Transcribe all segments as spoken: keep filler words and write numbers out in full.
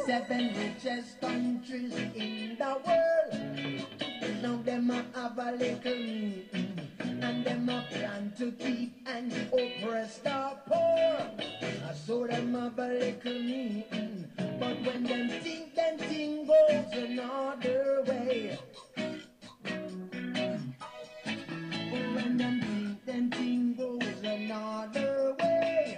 Seven richest countries in the world. Now them a have a little meeting, and them a plan to keep and oppress the poor. I saw them have a little meeting, but when them think, them thing goes another way. When them think, them thing goes another way.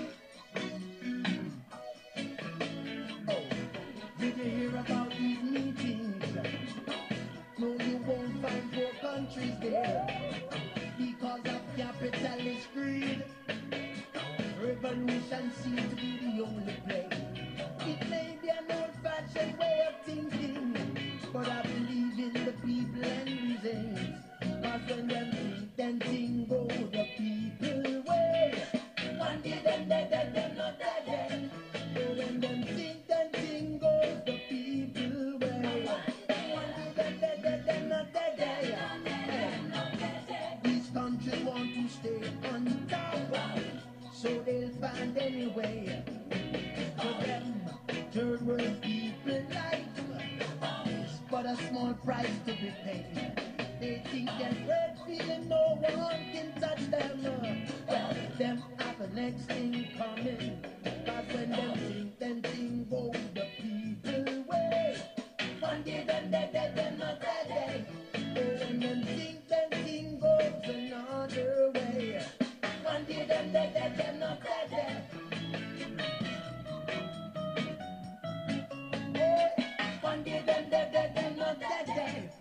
Oh, did you hear about these meetings? No, you won't find poor countries there because of capitalist greed. Revolution seems to be the only play. It may be an old-fashioned way of thinking, but I believe in the people and reasons. Cause when them think, them thing go the people way. One day them dead, dead, them not dead, dead. So when them think, them thing goes the people way. One day them dead, dead, them not dead, dead. These countries want to stay on top, so they'll find any way. For them, third world people like but a small price to be paid. They think they're great feeling, no one can touch them. Well, them have the next thing coming. Cause when them think, them thing go the people way. One day them dead, dead, them not dead, dead. Oh, when them think, them thing goes another way. One day them dead, dead, them not dead, dead. Oh, one day them dead, dead, them not dead, dead.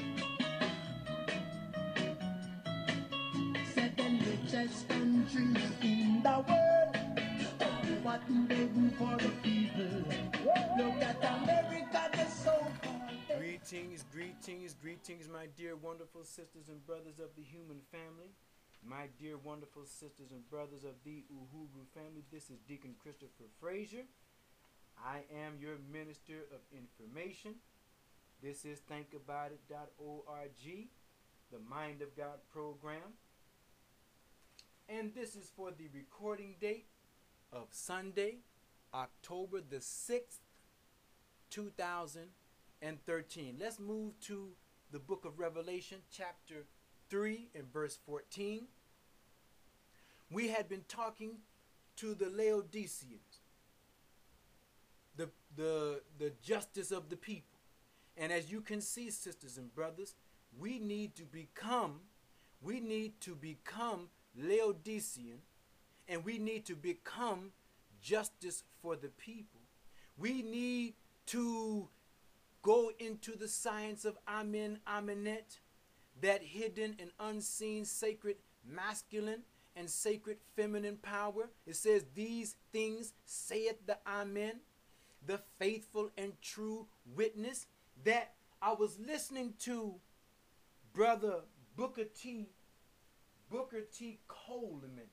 Seven richest countries in the world. What do they do for the people? Look at America, the so-called. Greetings, greetings, greetings, my dear wonderful sisters and brothers of the human family. My dear wonderful sisters and brothers of the Uhuru family. This is Deacon Christopher Frazier. I am your minister of information. This is think about it dot org, the Mind of God program. And this is for the recording date of Sunday, October the sixth, two thousand thirteen. Let's move to the book of Revelation, chapter three and verse fourteen. We had been talking to the Laodiceans, the, the, the justice of the people. And as you can see, sisters and brothers, we need to become, we need to become Laodicean, and we need to become justice for the people. We need to go into the science of Amen, Amenet, that hidden and unseen sacred masculine and sacred feminine power. It says, these things saith the Amen, the faithful and true witness. That I was listening to Brother Booker T. Booker T. Coleman.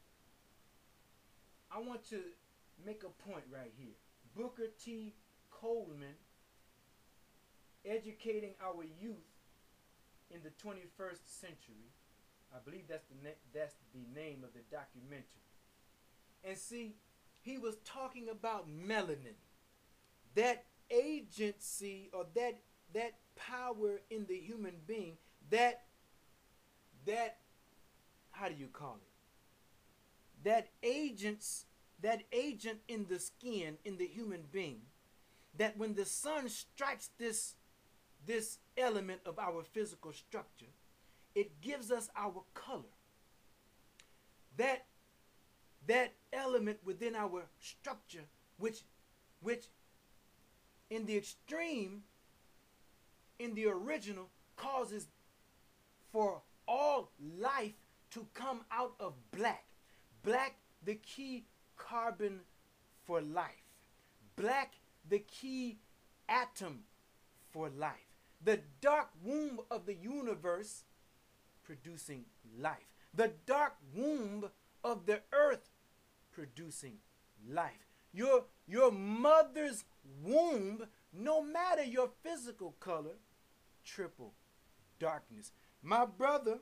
I want to make a point right here. Booker T. Coleman educating our youth in the twenty-first century. I believe that's the na- that's the name of the documentary. And see, he was talking about melanin, that agency or that that power in the human being, that that how do you call it? That agents, that agent in the skin in the human being, that when the sun strikes this this element of our physical structure, it gives us our color. That that element within our structure, which which in the extreme, in the original, causes for all life to come out of black. Black, the key carbon for life. Black, the key atom for life. The dark womb of the universe producing life. The dark womb of the earth producing life. Your, your mother's womb, no matter your physical color, triple darkness. My brother,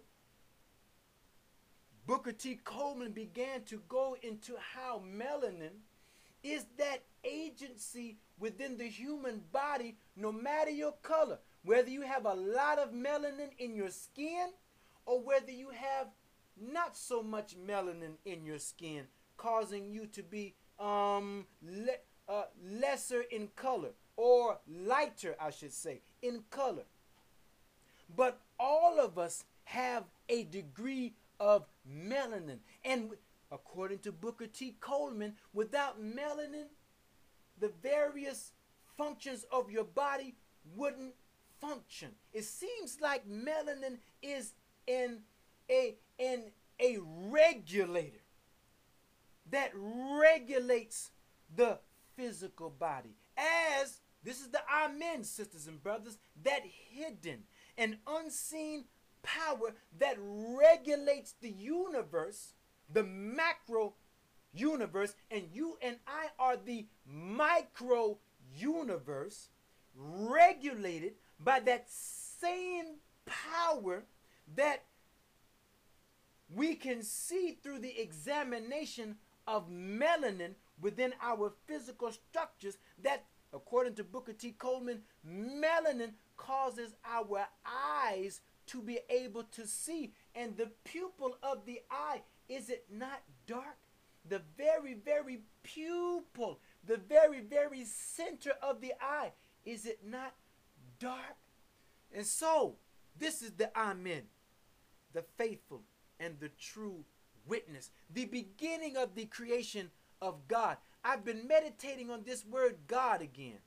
Booker T. Coleman, began to go into how melanin is that agency within the human body, no matter your color, whether you have a lot of melanin in your skin or whether you have not so much melanin in your skin, causing you to be um, le- uh, lesser in color, or lighter, I should say, in color. But all of us have a degree of melanin. And according to Booker T. Coleman, without melanin, the various functions of your body wouldn't function. It seems like melanin is in a in a regulator that regulates the physical body. As this is the amen, sisters and brothers, that hidden and unseen power that regulates the universe, the macro universe, and you and I are the micro universe, regulated by that same power that we can see through the examination of melanin within our physical structures. That, according to Booker T. Coleman, melanin causes our eyes to be able to see. And the pupil of the eye, is it not dark? The very, very pupil, the very, very center of the eye, is it not dark? And so, this is the amen, the faithful and the true witness, the beginning of the creation of God. I've been meditating on this word God again.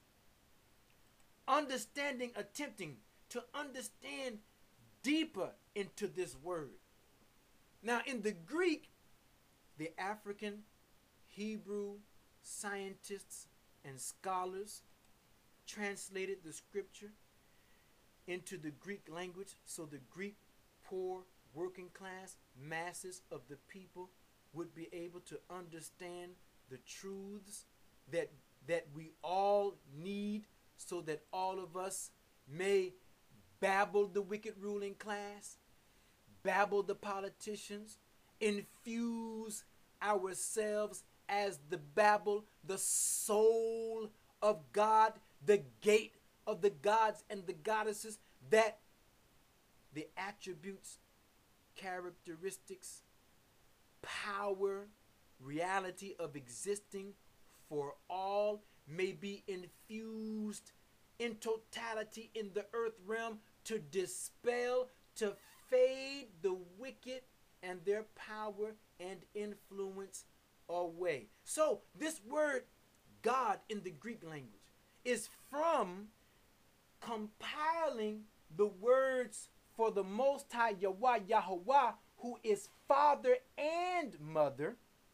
Understanding, attempting to understand deeper into this word. Now, in the Greek, the African, Hebrew scientists and scholars translated the scripture into the Greek language so the Greek poor working class masses of the people would be able to understand the truths that that we all need, so that all of us may babble the wicked ruling class, babble the politicians, infuse ourselves as the babble, the soul of God, the gate of the gods and the goddesses, that the attributes, characteristics, power, reality of existing for all may be infused in totality in the earth realm to dispel, to fade the wicked and their power and influence away. So this word God in the Greek language is from compiling the words for the Most High Yahweh, Yahweh, who is father and mother,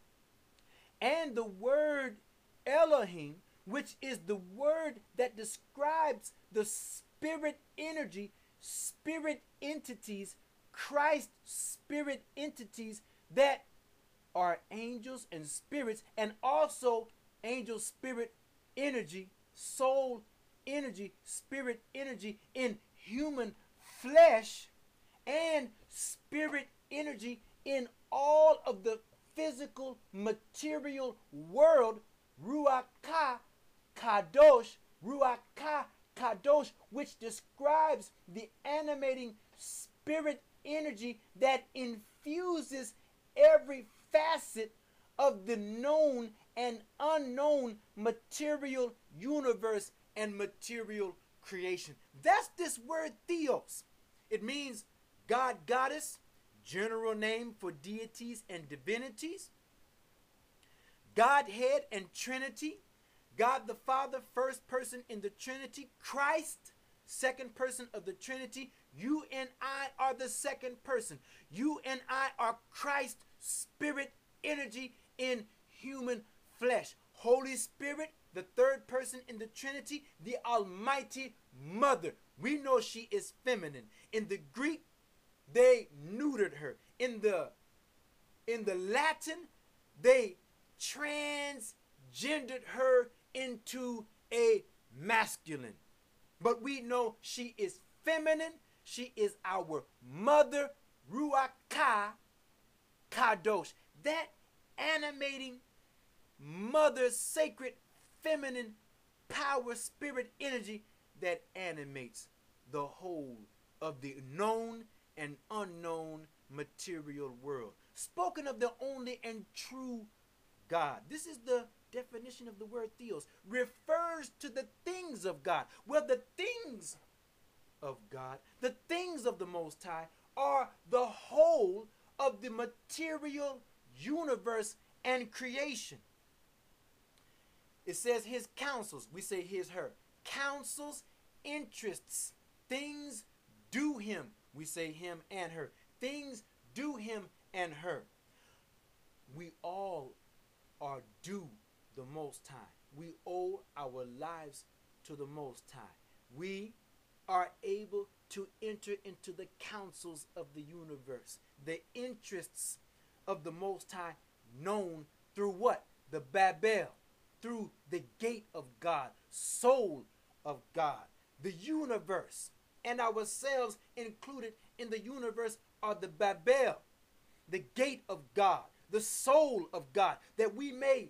and the word Elohim, which is the word that describes the spirit energy, spirit entities, Christ spirit entities that are angels and spirits, and also angel spirit energy, soul energy, spirit energy in human flesh, and spirit energy in all of the physical material world, Ruach Ka Kadosh, Ruach Ka Kadosh, which describes the animating spirit energy that infuses every facet of the known and unknown material universe and material creation. That's this word theos. It means God, goddess, general name for deities and divinities, Godhead and Trinity, God the Father, first person in the Trinity, Christ, second person of the Trinity. You and I are the second person. You and I are Christ spirit energy in human flesh. Holy Spirit, the third person in the Trinity, the Almighty Mother. We know she is feminine. In the Greek, they neutered her. In the in the Latin, they transgendered her into a masculine. But we know she is feminine. She is our mother, Ruach Ka Kadosh. That animating mother, sacred feminine power, spirit, energy that animates the whole of the known and unknown material world. Spoken of the only and true God. This is the definition of the word theos. Refers to the things of God. Well, the things of God, the things of the Most High, are the whole of the material universe and creation. It says his counsels, we say his, her. Counsels, interests, things do him. We say him and her. Things do him and her. We all are due the Most High. We owe our lives to the Most High. We are able to enter into the counsels of the universe, the interests of the Most High, known through what? The Babel, through the gate of God, soul of God. The universe and ourselves included in the universe are the Babel, the gate of God, the soul of God, that we may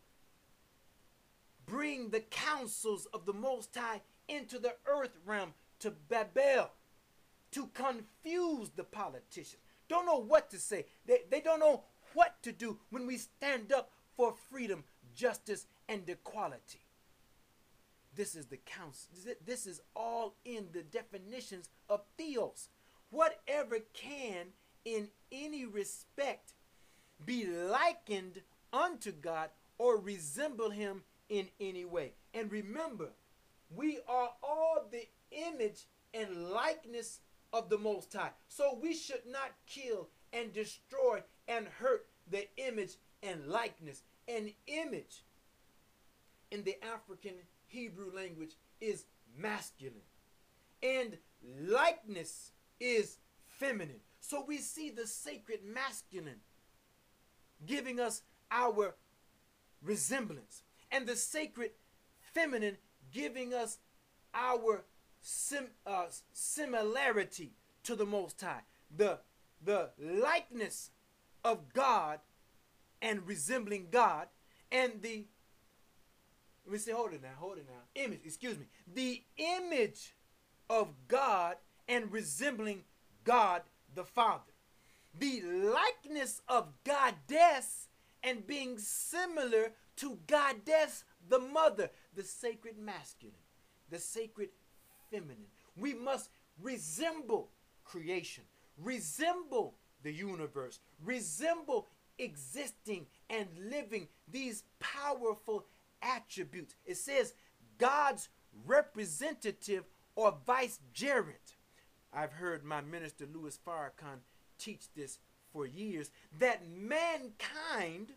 bring the counsels of the Most High into the earth realm, to Babel, to confuse the politicians. Don't know what to say. They, they don't know what to do when we stand up for freedom, justice, and equality. This is the counsel. This is all in the definitions of theos. Whatever can, in any respect, be likened unto God or resemble him in any way. And remember, we are all the image and likeness of the Most High. So we should not kill and destroy and hurt the image and likeness. An image in the African Hebrew language is masculine, and likeness is feminine. So we see the sacred masculine giving us our resemblance, and the sacred feminine giving us our sim, uh, similarity to the Most High. The, the likeness of God and resembling God, and the, let me say, hold it now, hold it now, image, excuse me, the image of God and resembling God the Father. The likeness of Goddess and being similar to Goddess the Mother, the sacred masculine, the sacred feminine. We must resemble creation, resemble the universe, resemble existing and living these powerful attributes. It says God's representative or vicegerent. I've heard my minister Louis Farrakhan teach this for years, that mankind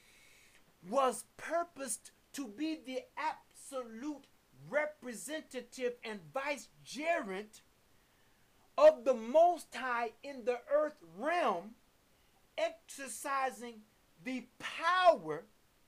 was purposed to be the absolute representative and vicegerent of the Most High in the earth realm, exercising the power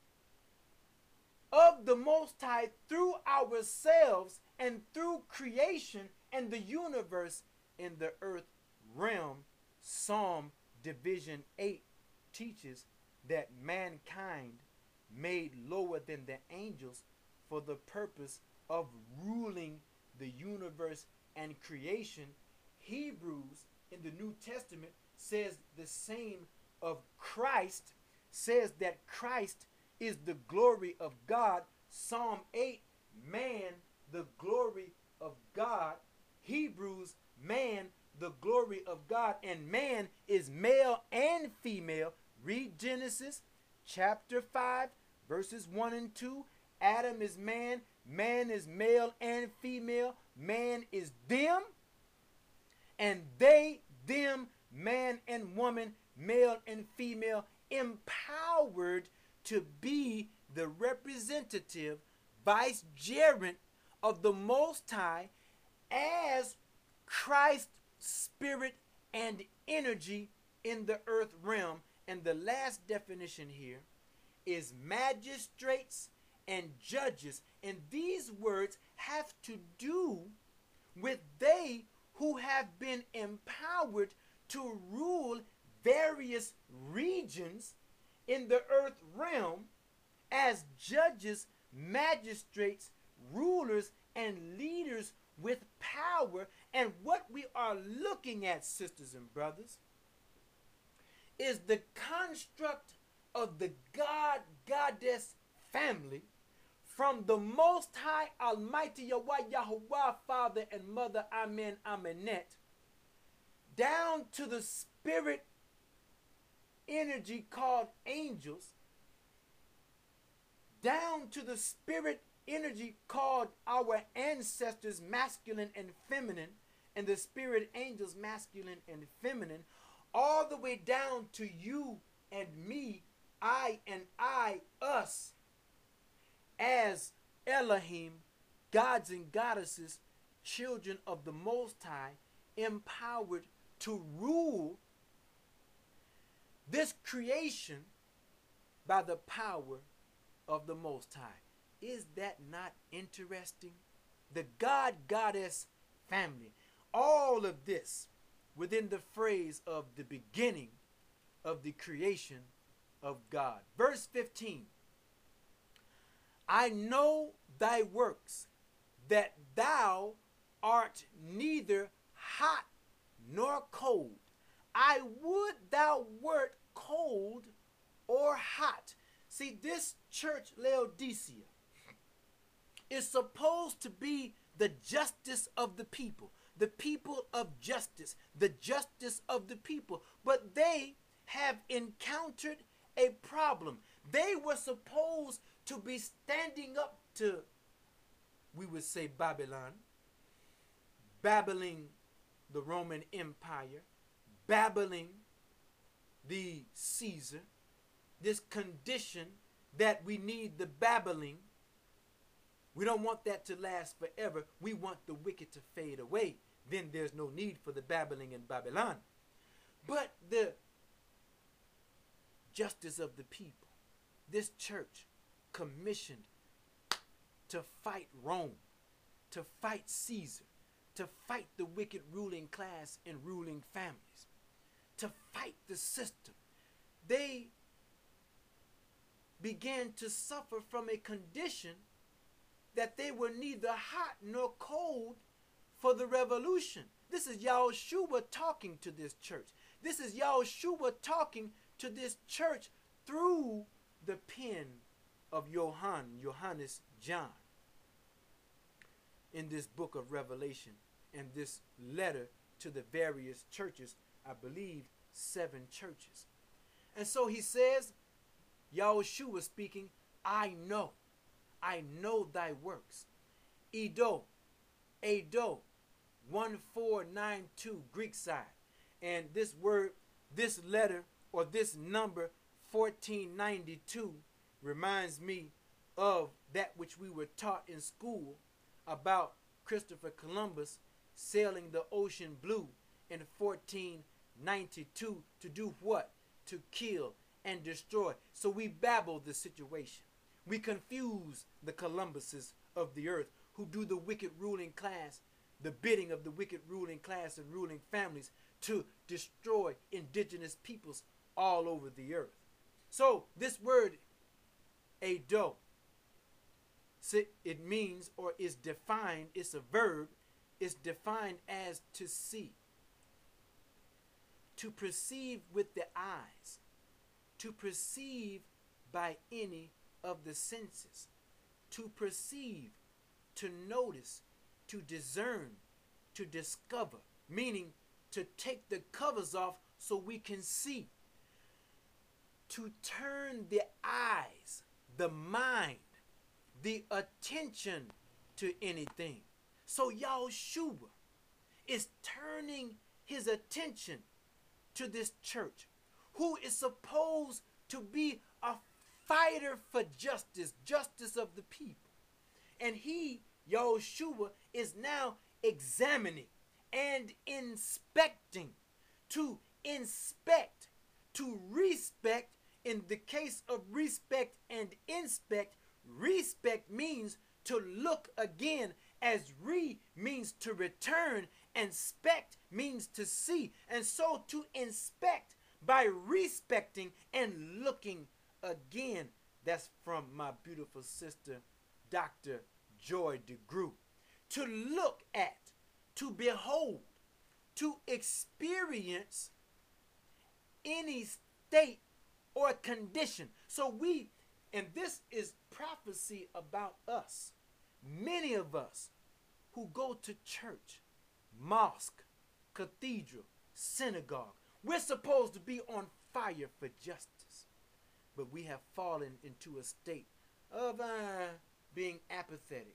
of the Most High through ourselves and through creation and the universe in the earth realm. Psalm Division eight teaches that mankind made lower than the angels for the purpose of ruling the universe and creation. Hebrews in the New Testament says the same of Christ, says that Christ is the glory of God. Psalm eight, man, the glory of God. Hebrews, man, the glory of God. And man is male and female. Read Genesis chapter five, verses one and two. Adam is man, man is male and female, man is them, and they, them, man and woman, male and female, empowered to be the representative, vicegerent of the Most High as Christ's spirit and energy in the earth realm. And the last definition here is magistrates and judges. And these words have to do with they who have been empowered to rule various regions in the earth realm as judges, magistrates, rulers and leaders with power. And what we are looking at, sisters and brothers, is the construct of the God, Goddess family from the Most High, Almighty Yahweh, Yahuwah, Father and Mother, Amen, Amenet, down to the spirit energy called angels, down to the spirit energy called our ancestors, masculine and feminine, and the spirit angels, masculine and feminine, all the way down to you and me, I and I, us, as Elohim, gods and goddesses, children of the Most High, empowered to rule this creation by the power of the Most High. Is that not interesting? The God, Goddess family. All of this within the phrase of the beginning of the creation of God. Verse fifteen. I know thy works, that thou art neither hot nor cold. I would thou wert cold or hot. See, this church, Laodicea, is supposed to be the justice of the people, the people of justice, the justice of the people. But they have encountered a problem. They were supposed to be standing up to, we would say, Babylon, babbling the Roman Empire, babbling the Caesar, this condition that we need the babbling. We don't want that to last forever. We want the wicked to fade away. Then there's no need for the babbling in Babylon. But the justice of the people, this church commissioned to fight Rome, to fight Caesar, to fight the wicked ruling class and ruling families, to fight the system. They began to suffer from a condition that they were neither hot nor cold for the revolution. This is Yahushua talking to this church. This is Yahushua talking to this church through the pen of Johann, Johannes John, in this book of Revelation and this letter to the various churches, I believe seven churches. And so he says, Yahushua speaking, I know, I know thy works. Edo, Edo, one four nine two, Greek side. And this word, this letter, or this number, fourteen ninety-two, reminds me of that which we were taught in school about Christopher Columbus sailing the ocean blue in fourteen ninety-two to do what? To kill and destroy. So we babble the situation. We confuse the Columbuses of the earth who do the wicked ruling class, the bidding of the wicked ruling class and ruling families to destroy indigenous peoples all over the earth. So this word, Edo, it means, or is defined, it's a verb, it's defined as to see, to perceive with the eyes, to perceive by any of the senses, to perceive, to notice, to discern, to discover, meaning to take the covers off so we can see, to turn the eyes, the mind, the attention to anything. So Yahushua is turning his attention to this church, who is supposed to be a fighter for justice, justice of the people. And he, Yahushua, is now examining and inspecting, to inspect, to respect. In the case of respect and inspect, respect means to look again, as re means to return, and spect means to see. And so to inspect by respecting and looking again. That's from my beautiful sister, Doctor Joy DeGroot. To look at, to behold, to experience any state or condition. So we, and this is prophecy about us. Many of us who go to church, mosque, cathedral, synagogue, we're supposed to be on fire for justice. But we have fallen into a state of uh, being apathetic.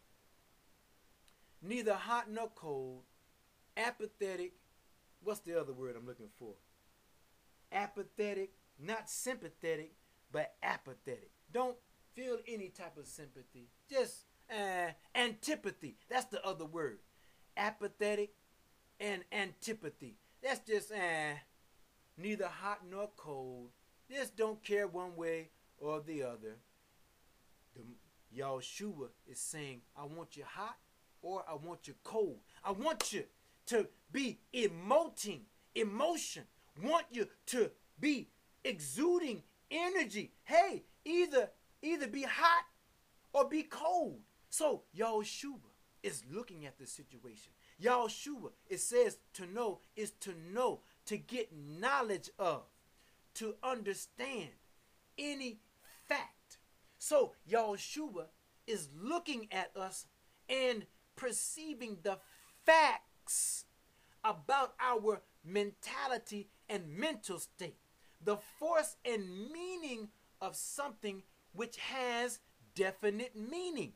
Neither hot nor cold, apathetic. What's the other word I'm looking for? Apathetic, not sympathetic, but apathetic. Don't feel any type of sympathy. Just uh, antipathy. That's the other word. Apathetic and antipathy. That's just uh, neither hot nor cold. Just don't care one way or the other. The, Yahushua is saying, I want you hot or I want you cold. I want you to be emoting emotion. Want you to be exuding energy. Hey, either either be hot or be cold. So Yahushua is looking at the situation. Yahushua, it says to know is to know, to get knowledge of, to understand any fact. So Yahushua is looking at us and perceiving the facts about our mentality and mental state, the force and meaning of something which has definite meaning.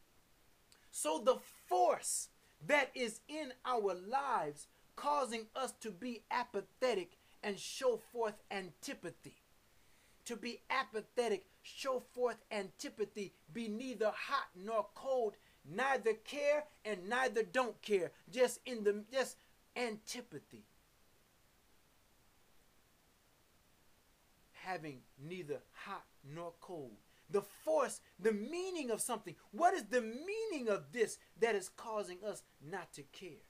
So the force that is in our lives causing us to be apathetic and show forth antipathy. To be apathetic, show forth antipathy, be neither hot nor cold, neither care and neither don't care, just in the just antipathy. Having neither hot nor cold. The force, the meaning of something. What is the meaning of this that is causing us not to care?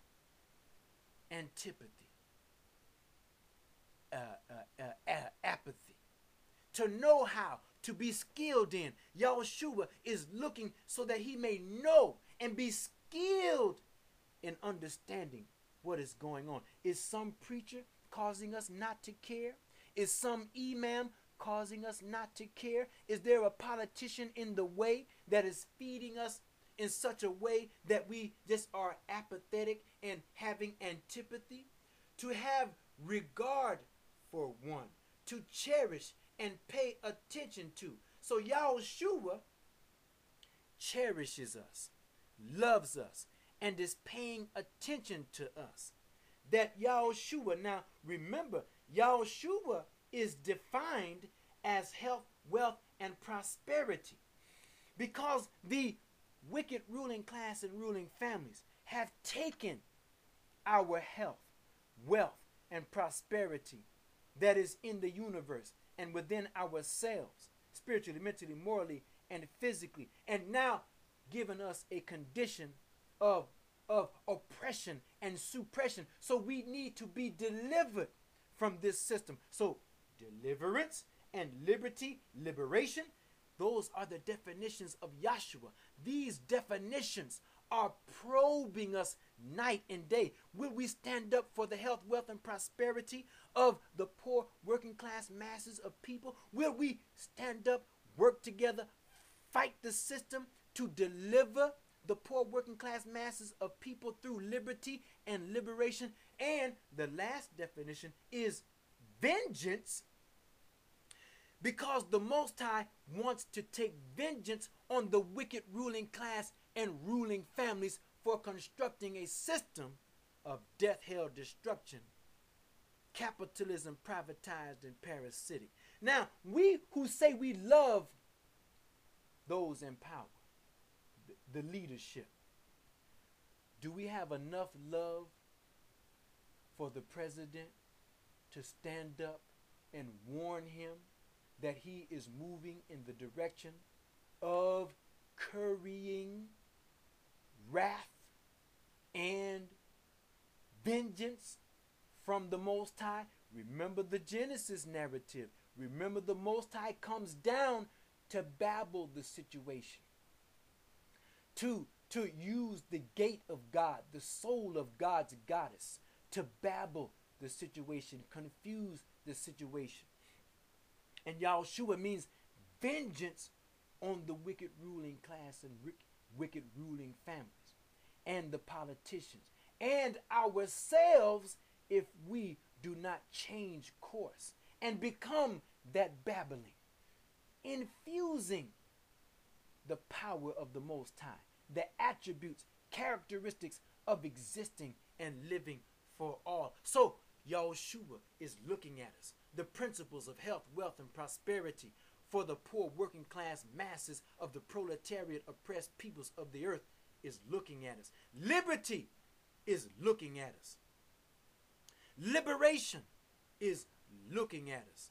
Antipathy. Uh, uh, uh, uh, apathy. To know how, to be skilled in. Yahushua is looking so that he may know and be skilled in understanding what is going on. Is some preacher causing us not to care? Is some imam causing us not to care? Is there a politician in the way that is feeding us in such a way that we just are apathetic and having antipathy? To have regard for one, to cherish and pay attention to. So Yahushua cherishes us, loves us, and is paying attention to us. That Yahushua, now remember, Yahushua is defined as health, wealth, and prosperity. Because the wicked ruling class and ruling families have taken our health, wealth, and prosperity that is in the universe and within ourselves, spiritually, mentally, morally, and physically, and now given us a condition of, of oppression and suppression. So we need to be delivered from this system. So deliverance and liberty, liberation, those are the definitions of Yahshua. These definitions are probing us night and day. Will we stand up for the health, wealth, and prosperity of the poor working class masses of people? Will we stand up, work together, fight the system to deliver the poor working class masses of people through liberty and liberation? And the last definition is vengeance, because the Most High wants to take vengeance on the wicked ruling class and ruling families for constructing a system of death, hell, destruction, capitalism, privatized and parasitic. Now, we who say we love those in power, the, the leadership, do we have enough love for the president to stand up and warn him that he is moving in the direction of currying wrath and vengeance from the Most High? Remember the Genesis narrative. Remember the Most High comes down to babble the situation, to to use the gate of God, the soul of God's goddess, to babble the situation, confuse the situation. And Yahushua means vengeance on the wicked ruling class and wicked ruling families and the politicians and ourselves if we do not change course and become that babbling, infusing the power of the Most High, the attributes, characteristics of existing and living for all. So Yahushua is looking at us. The principles of health, wealth, and prosperity for the poor working class masses of the proletariat oppressed peoples of the earth is looking at us. Liberty is looking at us. Liberation is looking at us.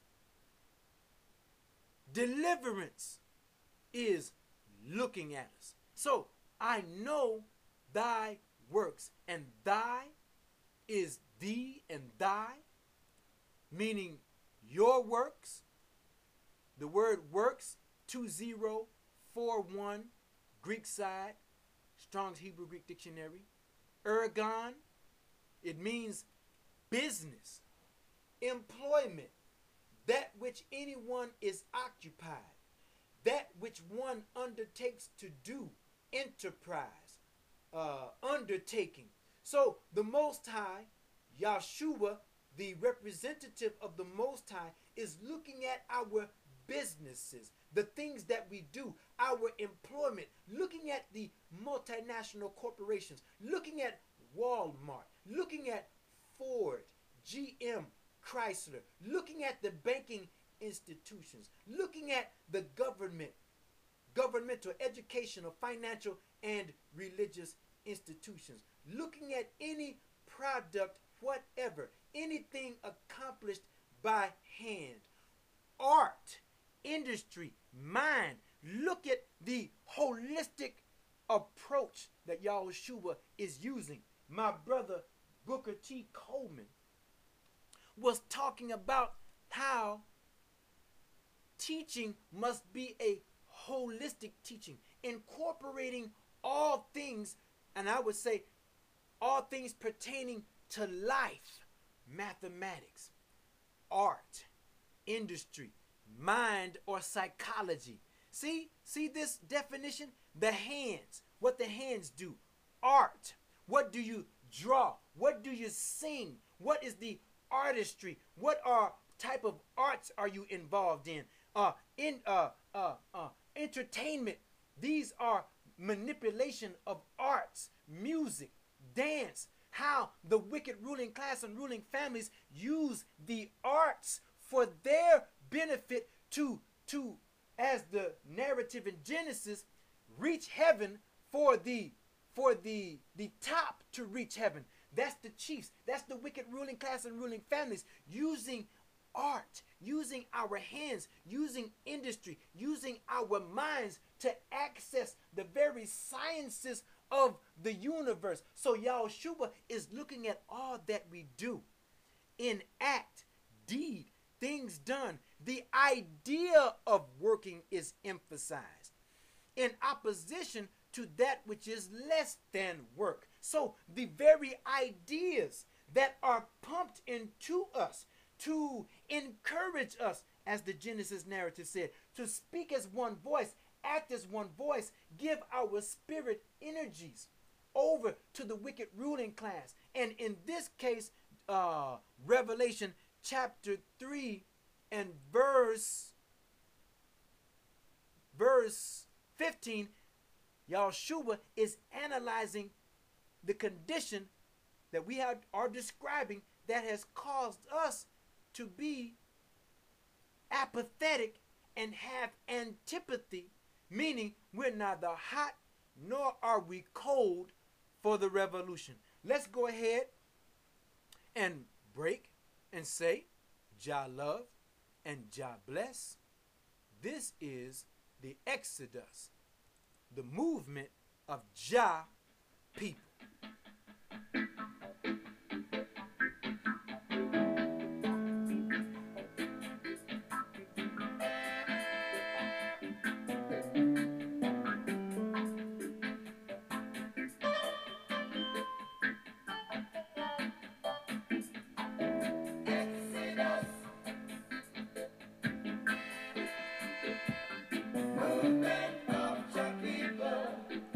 Deliverance is looking at us. So I know thy works, and thy is thee and thy, meaning your works. The word works, two zero four one, Greek side, Strong's Hebrew Greek Dictionary. Ergon, it means business, employment, that which anyone is occupied, that which one undertakes to do, enterprise, uh, undertaking. So the Most High, Yahshua, the representative of the Most High, is looking at our businesses, the things that we do, our employment, looking at the multinational corporations, looking at Walmart, looking at Ford, G M, Chrysler, looking at the banking institutions, looking at the government, governmental, educational, financial, and religious institutions, looking at any product, whatever, anything accomplished by hand, art, industry, mind. Look at the holistic approach that Yahushua is using. My brother Booker T. Coleman was talking about how teaching must be a holistic teaching, incorporating all things, and I would say all things pertaining to life, mathematics, art, industry, mind, or psychology. See, see this definition? The hands, what the hands do. Art, what do you draw? What do you sing? What is the artistry? What are type of arts are you involved in? Uh, in uh, uh, uh, entertainment. These are manipulation of arts, music, dance. How the wicked ruling class and ruling families use the arts for their benefit to, to, as the narrative in Genesis, reach heaven for the, for the, the top to reach heaven. That's the chiefs. That's the wicked ruling class and ruling families using art, using our hands, using industry, using our minds to access the very sciences of the universe. So Yahushua is looking at all that we do in act, deed, things done. The idea of working is emphasized in opposition to that which is less than work. So the very ideas that are pumped into us to encourage us, as the Genesis narrative said, to speak as one voice, act as one voice, give our spirit energies over to the wicked ruling class. And in this case, uh, Revelation chapter three and verse, verse fifteen, Yahushua is analyzing the condition that we have, are describing that has caused us to be apathetic and have antipathy, meaning we're neither hot nor are we cold for the revolution. Let's go ahead and break and say, Jah love and Jah bless. This is the Exodus, the movement of Jah people.